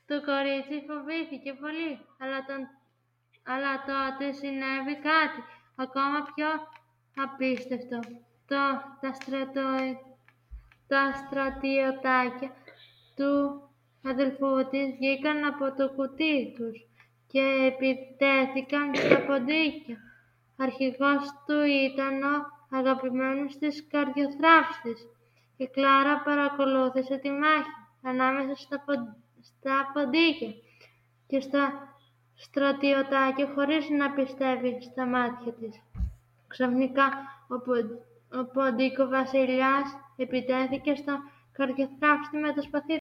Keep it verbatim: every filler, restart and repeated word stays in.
Το κορίτσι φοβήθηκε πολύ, αλλά, τον... αλλά τότε συνέβη κάτι ακόμα πιο απίστευτο. Το... Τα, στρατο... τα στρατιωτάκια του αδελφού της βγήκαν από το κουτί τους και επιτέθηκαν στα ποντίκια. Αρχηγός του ήταν ο αγαπημένος της καρδιοθράψης. Η Κλάρα παρακολούθησε τη μάχη ανάμεσα στα, πον... στα ποντίκια και στα στρατιωτάκια χωρίς να πιστεύει στα μάτια της. Ξαφνικά ο, πον... ο ποντίκο βασιλιάς επιτέθηκε στο καρδιοθράψτη με το σπαθί